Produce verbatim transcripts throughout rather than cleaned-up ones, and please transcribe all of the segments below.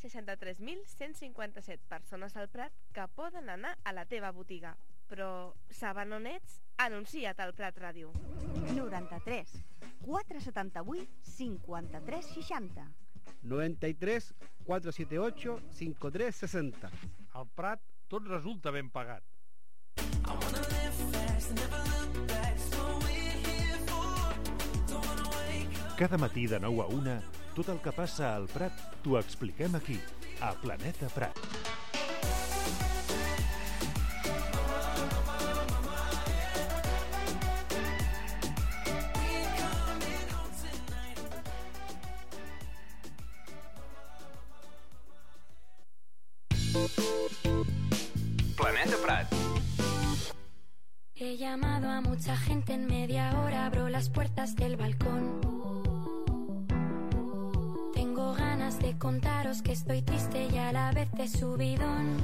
seixanta-tres mil cent cinquanta-set persones al Prat que poden anar a la teva botiga. Però saben on ets? Anuncia't al Prat Ràdio. noranta-tres quatre setanta-vuit cinquanta-tres seixanta. noventa y tres cuatro setenta y ocho cincuenta y tres sesenta. Al Prat tot resulta ben pagat. Cada matí de nou a una, tot el que passa al Prat t'ho expliquem aquí, a Planeta Prat. Planeta Prat. He llamado a mucha gente en media hora, abro las puertas del balcón. Tengo ganas de contaros que estoy triste y a la vez de subidón.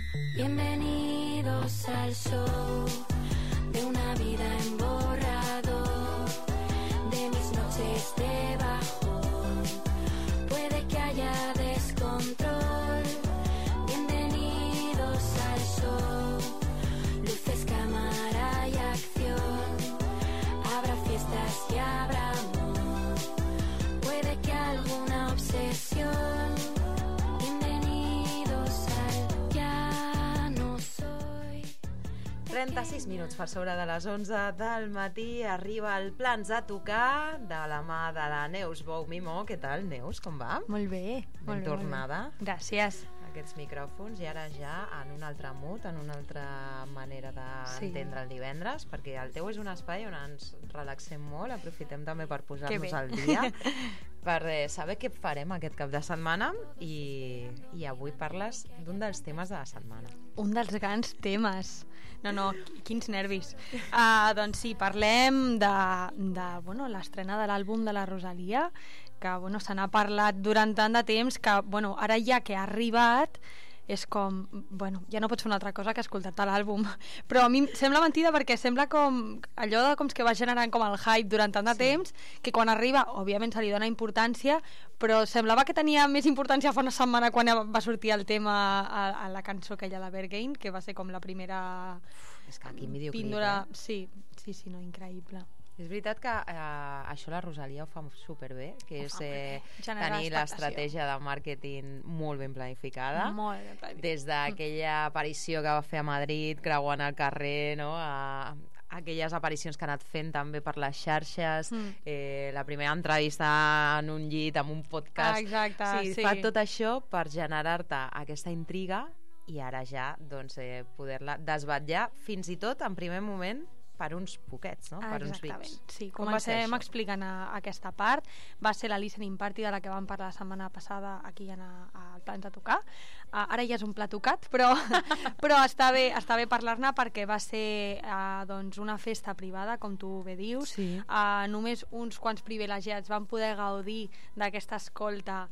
Bienvenidos al show de una vida en borrador, de mis noches de bajón. Puede que haya descontrol. Bienvenidos al show, luces, cámara y acción. Habrá fiestas y habrá amor. Puede que alguna obsesión. Bienvenidos al Ya no soy. trenta-sis minuts per sobre de les onze del matí arriba el Plans a tocar de la mà de la Neus Bou Mimó. Què tal, Neus? Com va? Molt bé. Ben molt bé, tornada. Molt bé. Gràcies. Aquests micròfons i ara ja en un altre mood, en una altra manera d'entendre Sí. el divendres, perquè el teu és un espai on ens relaxem molt, aprofitem també per Que posar-nos bé. al dia, per eh, saber què farem aquest cap de setmana i, i avui parles d'un dels temes de la setmana. Un dels grans temes. No, no, quins nervis. Uh, doncs sí, parlem de, de bueno, l'estrena de l'àlbum de la Rosalia, que bueno, se n'ha parlat durant tant de temps que bueno, ara ja que ha arribat és com, bueno, ja no pots fer una altra cosa que escoltar-te l'àlbum, però a mi em sembla mentida perquè sembla com allò de com que va generant com el hype durant tant de sí. temps que quan arriba, òbviament se li dona importància, però semblava que tenia més importància fa una setmana quan va sortir el tema a, a la cançó aquella de Berghain, que va ser com la primera És que quin videoclip, píndola, eh? sí, sí, sí, no, increïble. És veritat que eh, això la Rosalia ho fa superbé, que és eh, Generar tenir expectació. l'estratègia de màrqueting molt ben planificada. Molt ben planificada. Des d'aquella aparició que va fer a Madrid, creuant el carrer, no? a, aquelles aparicions que ha anat fent també per les xarxes, mm. eh, la primera entrevista en un llit, amb un podcast. Ah, exacte, sí, sí. Fa tot això per generar-te aquesta intriga i ara ja doncs, eh, poder-la desvetllar fins i tot en primer moment per uns poquets, no? Ah, Per uns exactament. vips. Sí, Com va ser comencem això? explicant a, a aquesta part. Va ser la listening party de la que vam parlar la setmana passada aquí en a, a Plans a tocar. Uh, ara ja és un plat tocat, però, però està bé, està bé parlar-ne perquè va ser uh, doncs una festa privada, com tu bé dius. Sí. Uh, només uns quants privilegiats van poder gaudir d'aquesta escolta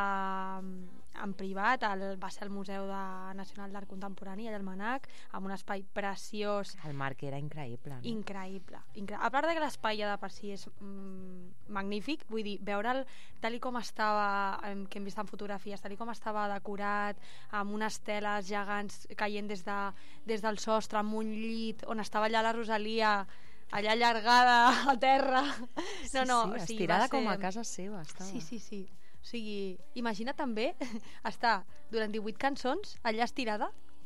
uh, en privat. El, va ser al Museu de Nacional d'Art Contemporani, allà al Manac, amb un espai preciós. El Marc era increïble. No? Increïble, increïble. A part de que l'espai ja de per si és mm, magnífic, vull dir, veure'l tal i com estava, eh, que hem vist en fotografies, tal i com estava decorat, amb unes teles gegants caient des, de, des del sostre, amb un llit on estava allà la Rosalia, allà allargada a terra. Sí, no, no, sí, o sigui, estirada va ser... com a casa seva estava. Sí, sí, sí. O sigui, imagina també estar durant divuit cançons allà estirada.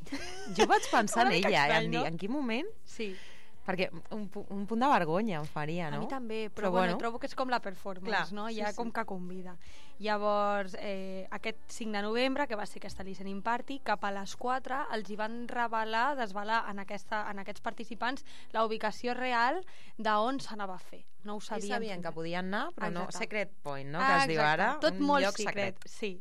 Jo vaig pensar en Una mica ella, estrany, eh, em dir, no? en quin moment? Sí. Perquè un, pu- un punt de vergonya em faria, no? A mi també, però, Però bueno, bueno. trobo que és com la performance, Clar, no? sí, Ja sí. com que convida. Llavors, eh, aquest cinc de novembre, que va ser aquesta listening party, cap a les quatre els hi van revelar, desvelar en, aquesta, en aquests participants la ubicació real d'on s'anava a fer. No ho Ells sabien. sabien que podien anar, però no, Exacte. secret point, no? Ah, Que es diu exacte. ara, Tot un molt lloc secret, secret. sí.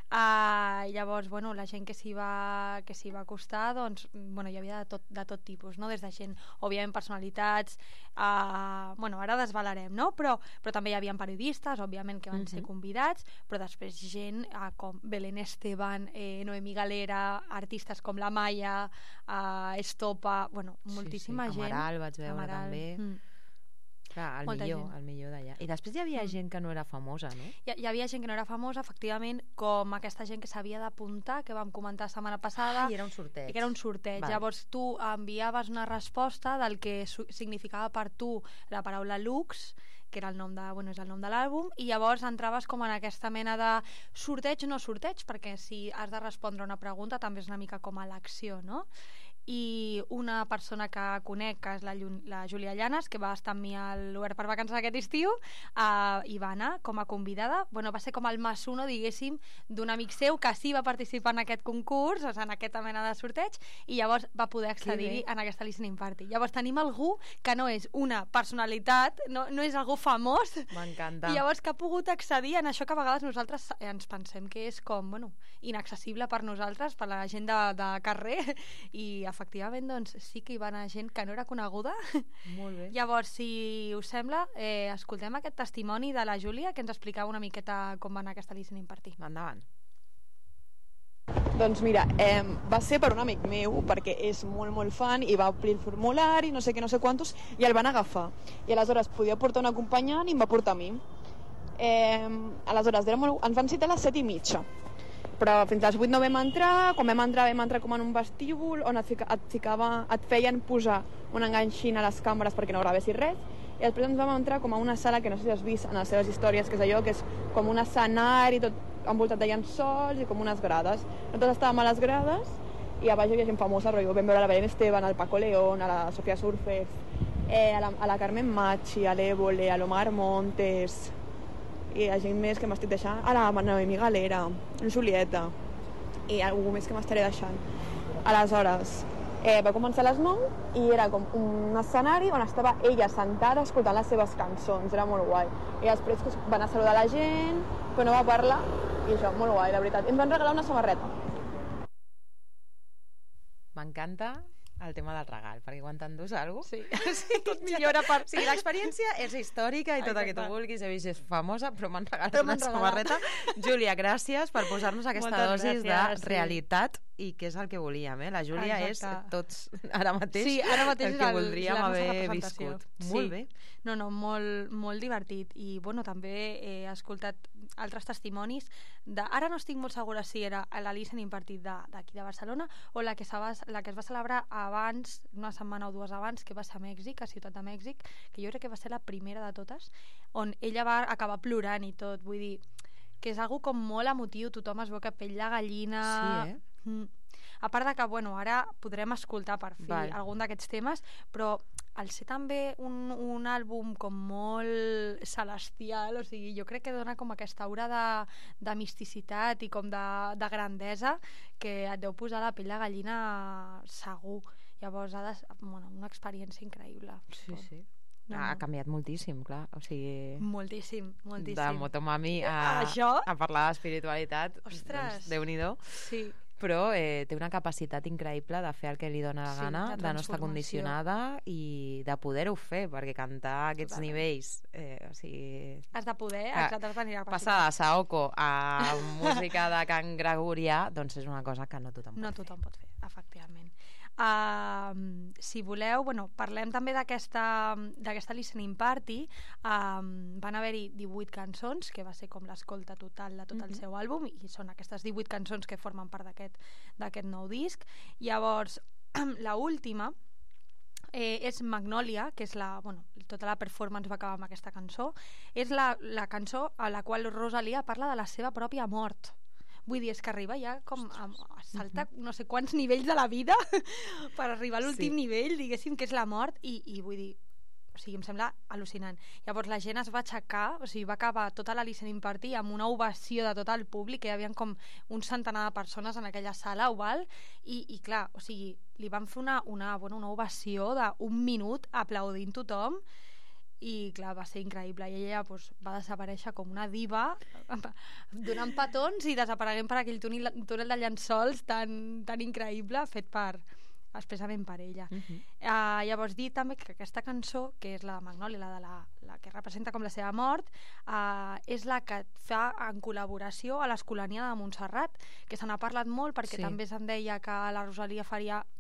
Uh, llavors, bueno, la gent que s'hi va, que s'hi va acostar, doncs, bueno, hi havia de tot, de tot tipus, no? Des de gent, òbviament, personalitats, uh, bueno, ara desvalarem, no? Però, però també hi havia periodistes, òbviament, que van uh-huh. ser convidats, però després gent uh, com Belén Esteban, eh, Noemí Galera, artistes com la Maya, uh, Estopa, bueno, moltíssima sí, sí. gent. Amaral vaig veure Amaral. també. Mm. Clar, el Molta millor, gent. el millor d'allà. I després hi havia Mm. gent que no era famosa, no? Hi, hi havia gent que no era famosa, efectivament, com aquesta gent que s'havia d'apuntar, que vam comentar la setmana passada, Ah, i era un sorteig. i que era un sorteig. Val. Llavors tu enviaves una resposta del que su- significava per tu la paraula Lux, que era el nom de, bueno, és el nom de l'àlbum, i llavors entraves com en aquesta mena de sorteig no sorteig, perquè si has de respondre una pregunta també és una mica com a elecció, no? I una persona que conec, que és la, Llu- la Júlia Llanes, que va estar amb mi a l'Obert per Vacances aquest estiu, uh, i va anar com a convidada. Bueno, va ser com el más uno, diguéssim, d'un amic seu que sí va participar en aquest concurs, o sigui, en aquesta mena de sorteig, i llavors va poder accedir en aquesta listening party. Llavors tenim algú que no és una personalitat, no, no és algú famós, M'encanta. i llavors que ha pogut accedir en això que a vegades nosaltres ens pensem que és com, bueno, inaccessible per nosaltres, per la gent de, de carrer, i efectivament doncs sí que hi va anar gent que no era coneguda. Molt bé. Llavors, si us sembla, eh, escoltem aquest testimoni de la Júlia que ens explicava una miqueta com va anar aquesta listening party. Endavant. Doncs mira, eh, va ser per un amic meu, perquè és molt, molt fan, i va omplir el formulari, no sé què, no sé quantos, i el van agafar. I aleshores podia portar un acompanyant i em va portar a mi. Eh, aleshores, era molt... ens van citar a les set i mitja, però fins a les vuit no vam entrar. Quan vam entrar, vam entrar com en un vestíbul on et, fica, et, ficava, et feien posar un enganxin a les càmeres perquè no gravessis res, i després ens vam entrar com a una sala que no sé si has vist en les seves històries, que és allò que és com un escenari tot envoltat de llençols i com unes grades. Nosaltres estàvem a les grades i a baix hi havia gent famosa, però vam veure la Belén Esteban, el Paco León, a la Sofía Surfez, eh, a, la, a la Carmen Machi, a l'Évole, a l'Omar Montes, i a gent més que m'estic deixant, a la Noemi Galera, a Julieta, i algú més que m'estaré deixant. Aleshores, eh, va començar a les nou i era com un escenari on estava ella sentada escoltant les seves cançons, era molt guai. I després van a saludar la gent, però no va parlar, i això, molt guai, la veritat. Ens van regalar una samarreta. M'encanta el tema del regal, perquè quan t'endús alguna cosa... Sí, sí, tot millora per... O sigui, l'experiència és històrica i tot el que tu Exacte. vulguis, he vist és famosa, però m'han regalat Però una m'han regalat. samarreta. Júlia, gràcies per posar-nos aquesta Moltes dosis gràcies, de sí. realitat i que és el que volíem, eh? La Júlia Exacte. és tots ara mateix, Sí, ara mateix el és que el- voldríem la nostra haver representació. viscut. Sí. Molt bé. No, no, molt, molt divertit. I, bueno, també he escoltat altres testimonis de... Ara no estic molt segura si era la listening party de- d'aquí de, de Barcelona o la que, va, la que es va celebrar abans, una setmana o dues abans, que va ser a Mèxic, a Ciutat de Mèxic, que jo crec que va ser la primera de totes, on ella va acabar plorant i tot. Vull dir, que és algo com molt emotiu, tothom es veu que pell de gallina... Sí, eh? Mm. A part de que, bueno, ara podrem escoltar per fi Val. algun d'aquests temes, però al ser també un, un àlbum com molt celestial, o sigui, jo crec que dona com aquesta aura de, de misticitat i com de, de grandesa que et deu posar la pell de gallina segur. Llavors, ha de, bueno, una experiència increïble. Sí, sí. No, Ha no. canviat moltíssim, clar. O sigui, Moltíssim, moltíssim. de Motomami a, Això? a parlar d'espiritualitat, Ostres. doncs, Déu-n'hi-do. Sí. Però eh, té una capacitat increïble de fer el que li dona la Sí, gana, de de no estar transformació. condicionada i de poder-ho fer, perquè cantar a aquests Totalment. nivells, eh, o sigui... Has de poder, Ah, exacte, has de tenir la Passar de Saoko a música de Can Gregorià, doncs és una cosa que no tothom pot No fer. tothom pot fer, efectivament. Uh, si voleu, bueno, parlem també d'aquesta d'aquesta listening party. Um, van haver-hi divuit cançons, que va ser com l'escolta total de tot el Mhm. seu àlbum, i són aquestes divuit cançons que formen part d'aquest d'aquest nou disc. Llavors, la última eh, és Magnolia, que és la, bueno, tota la performance va acabar amb aquesta cançó. És la, la cançó a la qual Rosalia parla de la seva pròpia mort. Vull dir, és que arriba ja com a, a salta no sé quants nivells de la vida per arribar a l'últim Sí. nivell, diguéssim, que és la mort, i, i vull dir, o sigui, em sembla al·lucinant. Llavors la gent es va aixecar, o sigui, va acabar tota la listening party amb una ovació de tot el públic, que hi havia com un centenar de persones en aquella sala oval, i, i clar, o sigui, li van fer una, una, bueno, una ovació d'un minut aplaudint tothom, i clar, va ser increïble, i ella pues, va desaparèixer com una diva donant petons i desapareguent per aquell túnel, túnel de llençols tan, tan increïble fet per expressament per ella. Uh -huh. Uh, llavors dir també que aquesta cançó, que és la de Magnolia, la, de la, la que representa com la seva mort, uh, és la que fa en col·laboració a l'Escolania de Montserrat, que se n'ha parlat molt perquè Sí. també se'n deia que la Rosalia faria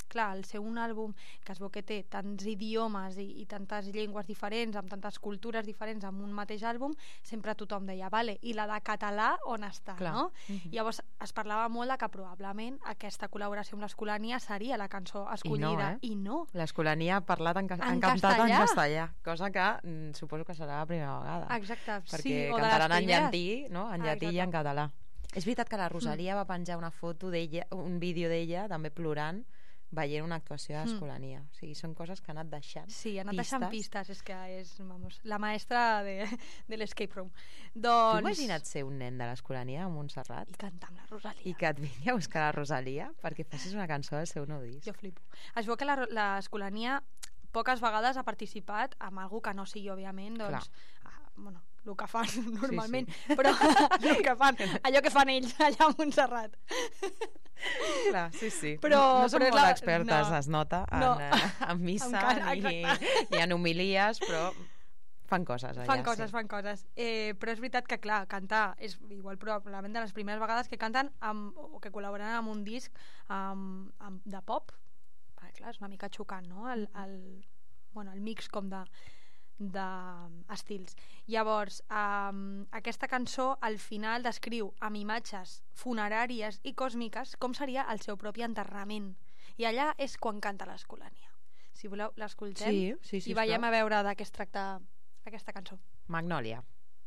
clar, al ser un àlbum que es veu que té tants idiomes i, i tantes llengües diferents, amb tantes cultures diferents amb un mateix àlbum, sempre tothom deia, vale, i la de català on està, clar. no? Mm-hmm. Llavors es parlava molt de que probablement aquesta col·laboració amb l'Escolania seria la cançó escollida, I no, eh? i no. L'Escolania ha parlat en, ca En en cantat en castellà. castellà, cosa que mm, suposo que serà la primera vegada. Exacte, perquè sí, o de cantaran les en primeres. llatí, no? En Ah, llatí i en català. És veritat que la Rosalia mm. va penjar una foto d'ella, un vídeo d'ella, també plorant, veient una actuació d'Escolania. Mm. O sigui, són coses que ha anat deixant. Sí, ha anat pistes. deixant pistes, és que és, vamos, la maestra de, de l'escape room. Doncs... Tu imagina't ser un nen de l'Escolania a Montserrat? I cantar amb la Rosalia. I que et vingui a buscar la Rosalia perquè facis una cançó del seu nou disc. Jo flipo. Es veu que la- l'Escolania poques vegades ha participat amb algú que no sigui, òbviament, doncs... Ah, bueno, el que fan normalment, Sí, sí. però el que fan, allò que fan ells allà a Montserrat. Clar, sí, sí. Però, no són però és molt la- expertes, no. es nota, en, No. eh, en missa En ca- ni, exacte. ni en homilies, però fan coses allà. Fan coses, sí. fan coses. Eh, però és veritat que, clar, cantar és igual probablement de les primeres vegades que canten amb, o que col·laboren amb un disc amb, amb, de pop. Perquè, clar, és una mica xocant, no? El, el, bueno, el mix com de d'estils. Llavors, um, aquesta cançó al final descriu amb imatges funeràries i còsmiques com seria el seu propi enterrament. I allà és quan canta l'Escolania. Si voleu, l'escoltem Sí, sí, sí, i veiem sisplau. a veure de què es tracta aquesta cançó. Magnolia.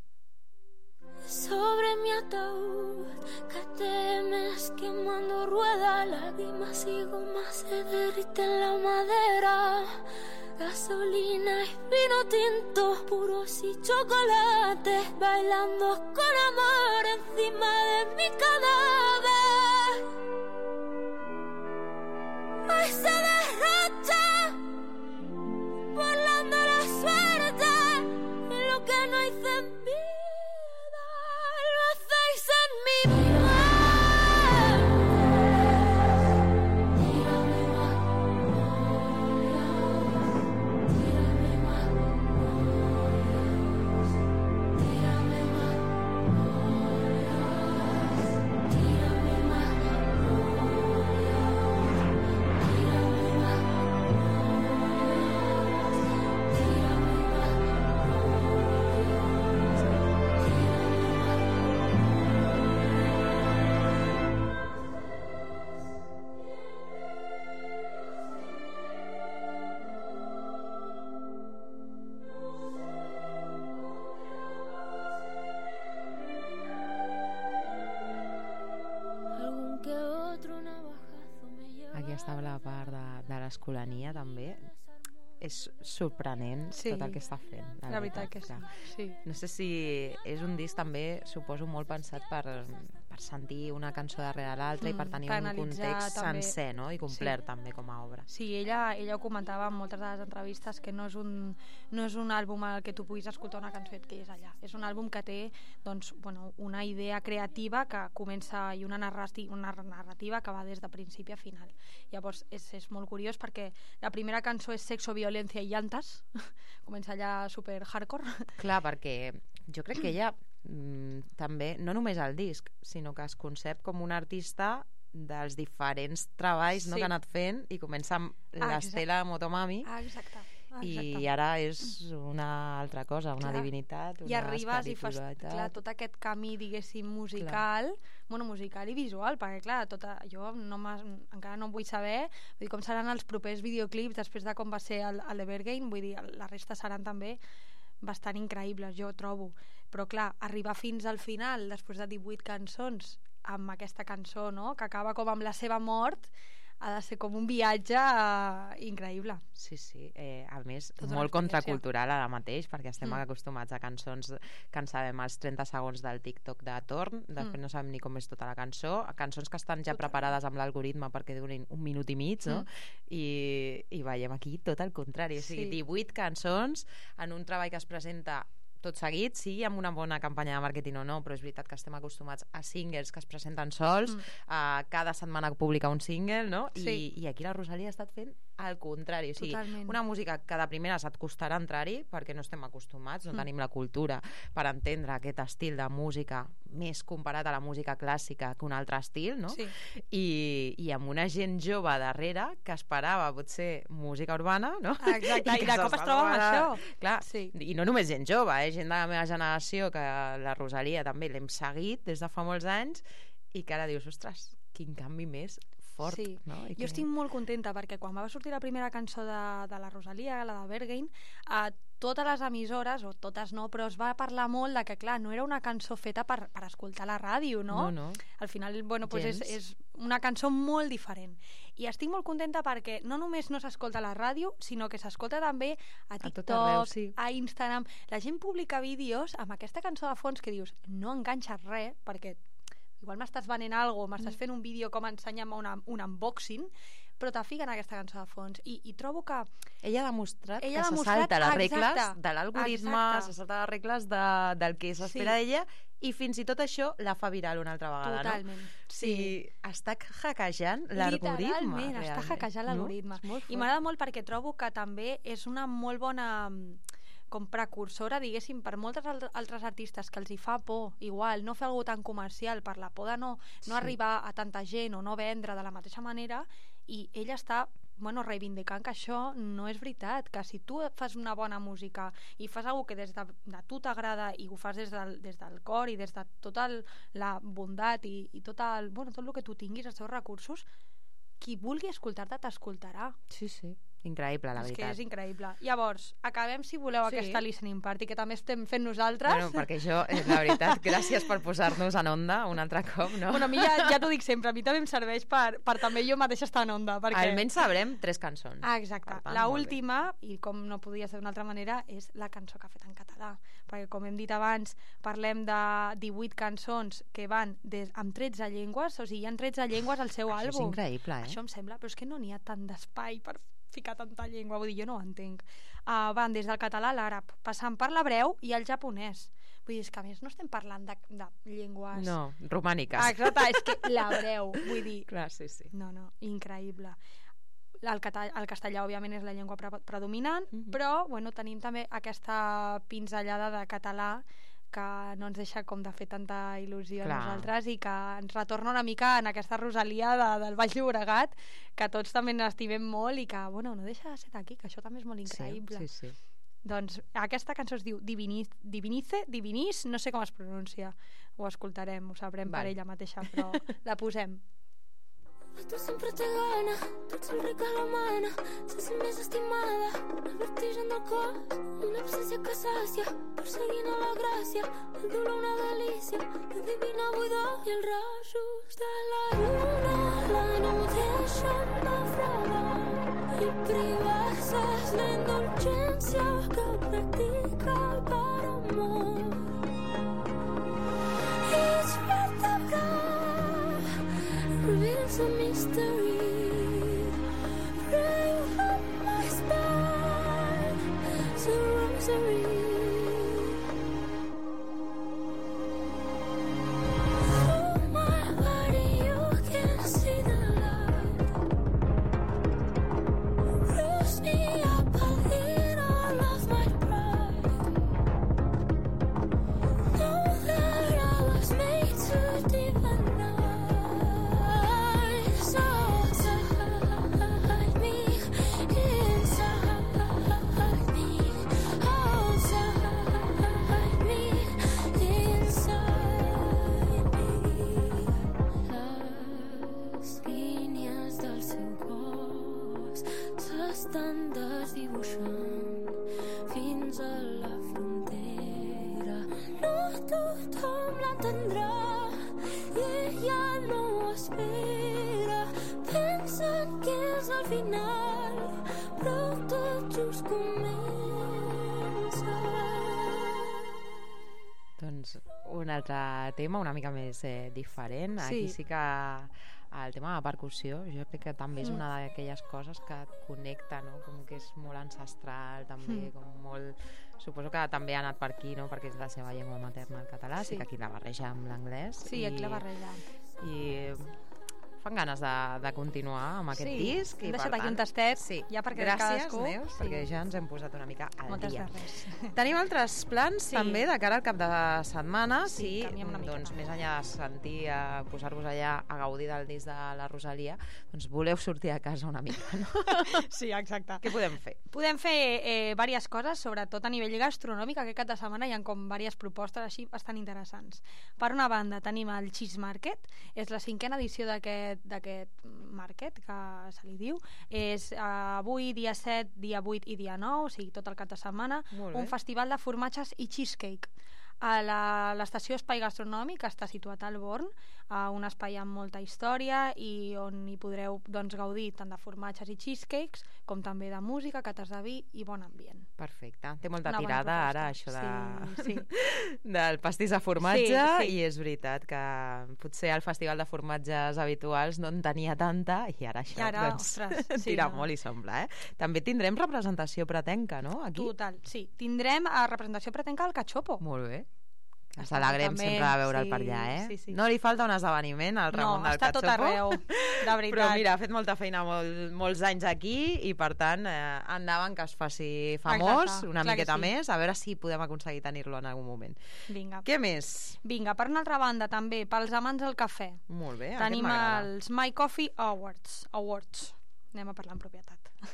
Sobre mi ataúd que temes quemando ruedas, lágrimas y gomas se derriten la madera, gasolina y vino tinto, puros y chocolates, bailando con amor encima de mi cadáver. Hoy se derrocha volando la suerte y lo que no hice en vida lo hacéis en mi mente. Tírame algún que otro navajazo me lleva. Aquí estava la part de, de l'Escolania, també. És sorprenent Sí. tot el que està fent. La veritat que sí. clar. sí. No sé si és un disc també, suposo, molt pensat per, per sentir una cançó darrere l'altra Mm, i per tenir per un analitzar context també. sencer, no? I complet Sí. també com a obra. Sí, ella, ella ho comentava en moltes de les entrevistes que no és un, no és un àlbum al que tu puguis escoltar una cançó i et quedis allà. És un àlbum que té doncs, bueno, una idea creativa que comença i una, narrati una narrativa que va des de principi a final. Llavors és, és molt curiós perquè la primera cançó és Sexo, Violència i Llantes. Comença allà super hardcore. Clar, perquè jo crec que ella mm, també, no només el disc, sinó que es concep com un artista dels diferents treballs no, Sí. que ha anat fent i comença amb Ah, l'Estela Motomami Ah, exacte. Ah, i exacte. ara és una altra cosa, una Clar. divinitat, una I arribes i fas espiritualitat. clar, tot aquest camí, diguéssim, musical, clar. bueno, musical i visual, perquè clar, tota, jo no encara no vull saber vull dir, com seran els propers videoclips després de com va ser el, el Evergreen, vull dir, la resta seran també bastant increïbles, jo trobo. Però clar, arribar fins al final, després de divuit cançons, amb aquesta cançó, no?, que acaba com amb la seva mort, ha de ser com un viatge uh, increïble. Sí, sí. Eh, a més, Tota una molt experiència. contracultural ara mateix, perquè estem Mm. mm. acostumats a cançons que en sabem els trenta segons del TikTok de torn, després Mm. no sabem ni com és tota la cançó, cançons que estan ja Total. preparades amb l'algoritme perquè durin un minut i mig, no? Mm. I, i veiem aquí tot el contrari, o sigui, Sí. divuit cançons en un treball que es presenta tot seguit, sí, amb una bona campanya de màrqueting o no, però és veritat que estem acostumats a singles que es presenten sols, Mm. a cada setmana publica un single, no? Sí. I, i aquí la Rosalia ha estat fent al contrari, o sigui, Totalment. una música que de primeres et costarà entrar-hi perquè no estem acostumats, no Mm. tenim la cultura per entendre aquest estil de música més comparat a la música clàssica que un altre estil, no? Sí. I, i amb una gent jove darrere que esperava potser música urbana, no? Exacte, i de que cop es s'està troba amb trobarà- això. Clar, Sí. i no només gent jove, eh? Gent de la meva generació, que la Rosalia també l'hem seguit des de fa molts anys, i que ara dius, ostres, quin canvi més fort, Sí. no? I Jo que... estic molt contenta perquè quan va sortir la primera cançó de, de la Rosalia, la de Berghain, a totes les emissores, o totes no, però es va parlar molt de que, clar, no era una cançó feta per, per escoltar a la ràdio, no? No, no. Al final, bueno, pues és, Gens. és una cançó molt diferent. I estic molt contenta perquè no només no s'escolta a la ràdio, sinó que s'escolta també a tot TikTok, arreu, sí. a Instagram. La gent publica vídeos amb aquesta cançó de fons que dius, no enganxes res, perquè igual m'estàs venent alguna cosa, m'estàs fent un vídeo com ensenya'm una, un unboxing, però te fiquen aquesta cançó de fons. I, i trobo que... Ella ha demostrat Ella ha que demostrat- se salta les exacte, regles de l'algoritme, exacte. se salta les regles de, del que s'espera Sí. d'ella, i fins i tot això la fa viral una altra vegada, Totalment, no? sí. Sí, està hackejant l'algoritme. Literalment, està realment, hackejant l'algoritme. No? És molt I fort. m'agrada molt perquè trobo que també és una molt bona mm, com precursora, diguéssim, per moltes alt- altres artistes que els hi fa por, igual, no fer alguna tan comercial per la por de no, no Sí. arribar a tanta gent o no vendre de la mateixa manera, i ella està bueno, reivindicant que això no és veritat, que si tu fas una bona música i fas alguna que des de, de tu t'agrada i ho fas des del, des del cor i des de tota el, la bondat i, i tot, el, bueno, tot el que tu tinguis, els teus recursos, qui vulgui escoltar-te t'escoltarà. Sí, sí. Increïble, la és que veritat. és increïble. Llavors, acabem, si voleu, Sí. aquesta listening party que també estem fent nosaltres. Bueno, perquè això, eh, la veritat, gràcies per posar-nos en onda un altre cop, no? Bueno, a mi ja, ja t'ho dic sempre, a mi també em serveix per, per també jo mateixa estar en onda. Perquè... Almenys sabrem tres cançons. Ah, exacte. Per tant, La molt bé. última, i com no podia ser d'una altra manera, és la cançó que ha fet en català. Perquè, com hem dit abans, parlem de divuit cançons que van des, amb tretze llengües, o sigui, hi ha tretze llengües al seu Això és àlbum. increïble, eh? Això em sembla, però és que no n'hi ha tant d'espai per ficar tanta llengua, vull dir, jo no ho entenc. Uh, van des del català a l'àrab, passant per l'hebreu i el japonès. Vull dir, és que a més no estem parlant de, de llengües... No, romàniques. Ah, exacte, és que l'hebreu, vull dir... Clar, sí, sí. No, no, increïble. El, cata el castellà, òbviament, és la llengua pre predominant, Mhm. però bueno, tenim també aquesta pinzellada de català que no ens deixa com de fer tanta il·lusió Clar. a nosaltres i que ens retorna una mica en aquesta Rosalia de, del Baix Llobregat, que tots també n'estimem molt i que, bueno, no deixa de ser d'aquí, que això també és molt increïble. Sí, sí, sí. Doncs aquesta cançó es diu Diviniz, Divinice, Divinis, no sé com es pronuncia, ho escoltarem, ho sabrem Val. per ella mateixa, però la posem. Tu sempre té gana, tu ets el ric a la mana, se sent més estimada, el vertigen del cos, una absència que sàcia, perseguint a la gràcia, el dolor una delícia, la divina buidor i els rajos de la lluna, la no deixen naufragar, i privar-se és la indulgència que practica per amor. Each vertebral reveals a mystery. Pray from my spine, it's a rosary. Through my body you can see the light. Bruise me up, I'll eat all of my pride. Know that I was made to divine. Estan desdibuixant fins a la frontera. No tothom l'entendrà i ella no ho espera. Pensen que és el final, però tot just comença. Doncs un altre tema una mica més eh, diferent. Sí. Aquí sí que el tema de la percussió jo crec que també és Mm. una d'aquelles coses que et connecta, no? Com que és molt ancestral també, Mm. com molt... Suposo que també ha anat per aquí, no? Perquè és la seva llengua materna, el català, sí, Sí. que aquí la barreja amb l'anglès. Sí, aquí la barreja. I fan ganes de, de continuar amb aquest Sí, disc. hem i deixat per aquí un tant, tastet, sí. ja perquè Gràcies, cadascú- Neus, sí. perquè ja ens hem posat una mica al Moltes dia. de res. Tenim altres plans Sí. també de cara al cap de setmana, Sí, si, canviem una miqueta. doncs, més enllà de sentir, a posar-vos allà a gaudir del disc de la Rosalia, doncs voleu sortir a casa una mica, no? Sí, exacte. Què podem fer? Podem fer eh, diverses coses, sobretot a nivell gastronòmic. Aquest cap de setmana hi ha com diverses propostes així bastant interessants. Per una banda tenim el Cheese Market, és la cinquena edició d'aquest d'aquest market, que se li diu. És eh, avui, dia set, dia vuit i dia nou, o sigui, tot el cap de setmana, Molt bé. un festival de formatges i cheesecake. A la- l'estació Espai Gastronòmic està situat al Born, a un espai amb molta història i on hi podreu doncs, gaudir tant de formatges i cheesecakes com també de música, cates de vi i bon ambient. Perfecte. Té molta Una bona tirada proposta. ara, això de... Sí, sí. del pastís de formatge, Sí, sí. i és veritat que potser al festival de formatges habituals no en tenia tanta i ara això I ara, doncs, ostres, sí, tira no. molt i sembla, eh? També tindrem representació pretenca, no? Aquí? Total, sí. Tindrem a representació pretenca al Cachopo. Molt bé. Ens Està alegrem també, sempre de veure'l sí, per allà, eh? sí, sí. No li falta un esdeveniment al Ramon No, del està tot Cachopo. arreu, de veritat. Però mira, ha fet molta feina molt, molts anys aquí i per tant eh, endavant que es faci famós Exacte, una clar que miqueta sí. més, a veure si podem aconseguir tenir-lo en algun moment. Vinga. Què més? Vinga, per una altra banda, també, pels amants del cafè. Molt bé, Tenim aquest m'agrada. els My Coffee Awards. Awards. Anem a parlar en propietat.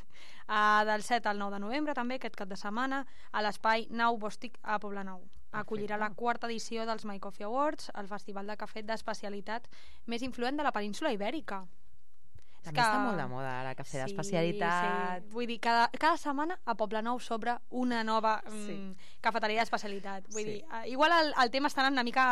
Uh, del set al nou de novembre, també, aquest cap de setmana, a l'espai Nau Bòstic a Poblenou. Acollirà la quarta edició dels My Coffee Awards, el festival de cafè d'especialitat més influent de la península ibèrica. També està molt de moda ara, cafè d'especialitat. Sí. Vull dir, cada, cada setmana a Poblenou s'obre una nova mm, Sí. cafeteria d'especialitat. Vull Sí. dir, uh, igual el, el tema està anant una mica...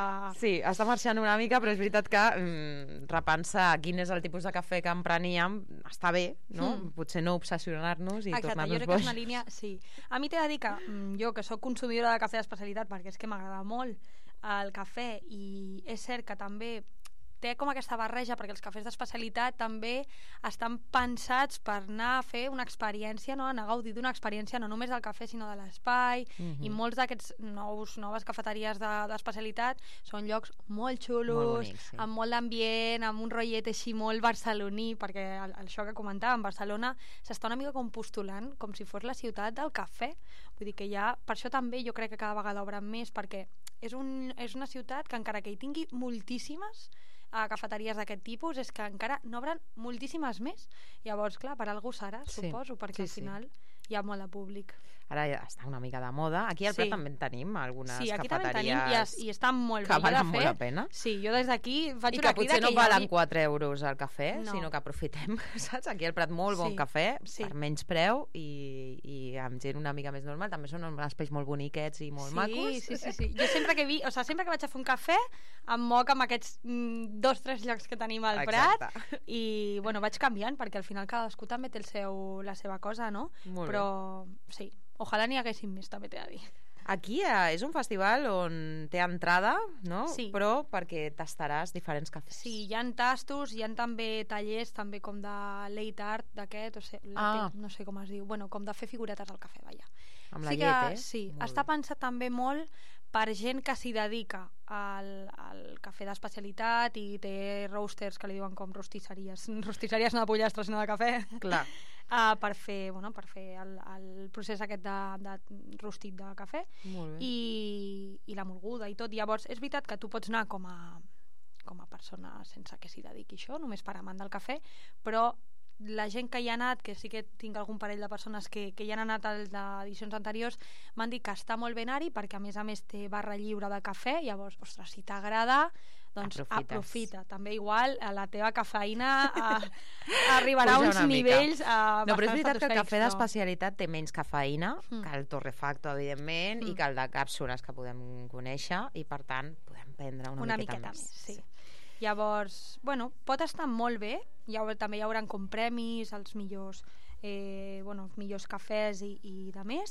Sí, està marxant una mica, però és veritat que mm, repensar quin és el tipus de cafè que empreníem està bé, no? Mm. Potser no obsessionar-nos i Exacte, jo tornar-nos crec que és boix. una línia... Sí. A mi t'he de dir que mm, jo, que sóc consumidora de cafè d'especialitat, perquè és que m'agrada molt el cafè, i és cert que també té com aquesta barreja, perquè els cafès d'especialitat també estan pensats per anar a fer una experiència, no? Anar a gaudir d'una experiència no només del cafè sinó de l'espai, Mhm. i molts d'aquests nous noves cafeteries de- d'especialitat són llocs molt xulos, Molt bonics, sí. amb molt d'ambient, amb un rotllet així molt barceloní, perquè el, això que comentàvem, Barcelona s'està una mica com postulant com si fos la ciutat del cafè. Vull dir que ja, per això també jo crec que cada vegada obren més, perquè és, un, és una ciutat que encara que hi tingui moltíssimes a cafeteries d'aquest tipus, és que encara n'obren moltíssimes més. Llavors, clar, per algú serà, Sí, suposo, perquè sí, al sí. final hi ha molt de públic. Ara ja està una mica de moda. Aquí al Sí. Prat també en tenim algunes Sí, aquí també en cafeteries tenim i, es, i estan molt que bé. Jo, de valen molt fet, la pena. Sí, jo des d'aquí faig I una que crida potser no que hi valen hagi- quatre euros al cafè, No. sinó que aprofitem, saps? Aquí al Prat molt bon Sí, cafè, sí. per menys preu i, i amb gent una mica més normal. També són espais molt boniquets i molt sí, macos. Sí, sí, sí. Jo sempre que vi, o sigui, sempre que vaig a fer un cafè em moc amb aquests mm, dos, tres llocs que tenim al Prat. Exacte. I, bueno, vaig canviant, perquè al final cadascú també té el seu, la seva cosa, no? Molt Però, sí, ojalà n'hi haguessin més, també t'he de dir. Aquí eh, és un festival on té entrada, no? Sí. Però perquè tastaràs diferents cafès. Sí, hi ha tastos, hi ha també tallers, també com de late art, d'aquest, o sigui, Ah. latte, no sé com es diu, bueno, com de fer figuretes al cafè, vaja. Amb la sí llet, que, eh? Sí, Molt està bé. pensat també molt per gent que s'hi dedica al, al cafè d'especialitat i té roasters, que li diuen com rostisseries, rostisseries no de pollastre, sinó de cafè. Clar. Uh, per fer, bueno, per fer el, el procés aquest de, de rostit de cafè. Molt bé. I, i la molguda i tot. Llavors, és veritat que tu pots anar com a, com a persona sense que s'hi dediqui això, només per amant del cafè, però la gent que hi ha anat, que sí que tinc algun parell de persones que, que hi han anat al d'edicions anteriors, m'han dit que està molt ben ari, perquè a més a més té barra lliure de cafè. Llavors, ostres, si t'agrada, doncs Aprofites. aprofita. També igual a la teva cafeïna a, arribarà a Puja uns una mica. nivells uh, No, però és veritat que el cafè no? d'especialitat té menys cafeïna Mm. que el torrefacto, evidentment, Mm. i que el de càpsules que podem conèixer, i per tant podem prendre una, una miqueta, miqueta més. més, sí. Llavors, bueno, pot estar molt bé. Hi ha, també hi haurà com premis als millors, eh, bueno, els millors cafès i, i de més,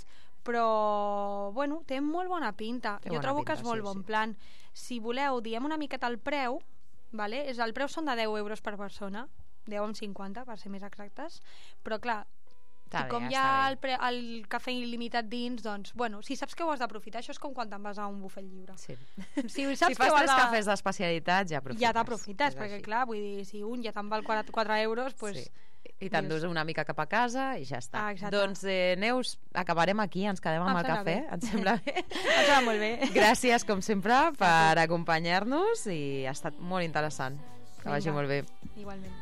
però bueno, té molt bona pinta. Té jo bona trobo pinta, que és molt sí, bon sí. plan. Si voleu, diem una miqueta el preu, vale? És, el preu són de deu euros per persona, deu amb cinquanta per ser més exactes, però clar, Està I com bé, hi ha està bé. el, pre, el cafè il·limitat dins, doncs, bueno, si saps que ho has d'aprofitar, això és com quan te'n vas a un bufet lliure. Sí. Si, Si saps fas que ho has tres de... cafès d'especialitat, ja aprofites. Ja t'aprofites, És perquè així. clar, vull dir, si un ja te'n val quatre euros, doncs... Sí. I t'endús una mica cap a casa i ja està. Ah, exacte. Doncs, eh, Neus, acabarem aquí, ens quedem amb Em el sembla cafè, bé. em sembla bé. Em sembla molt bé. Gràcies, com sempre, per acompanyar-nos i ha estat molt interessant. Que vagi Vinga. molt bé. Igualment.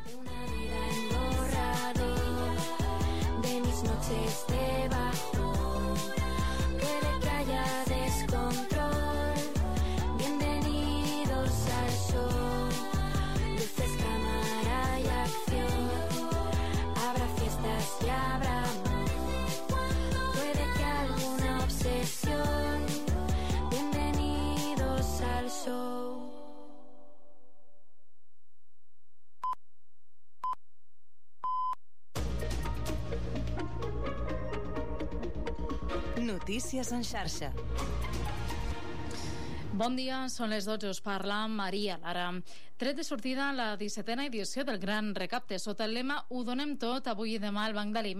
De mis noches de bajón, puede que haya descontrol. Bienvenidos al show, luces, cámara y acción. Habrá fiestas y habrá amor, puede que alguna obsesión. Bienvenidos al show. Notícies en xarxa. Bon dia, són les dotze, us parla Maria Lara. Tret de sortida la dissetena edició del Gran Recapte. Sota el lema Ho donem tot, avui i demà el Banc d'Aliments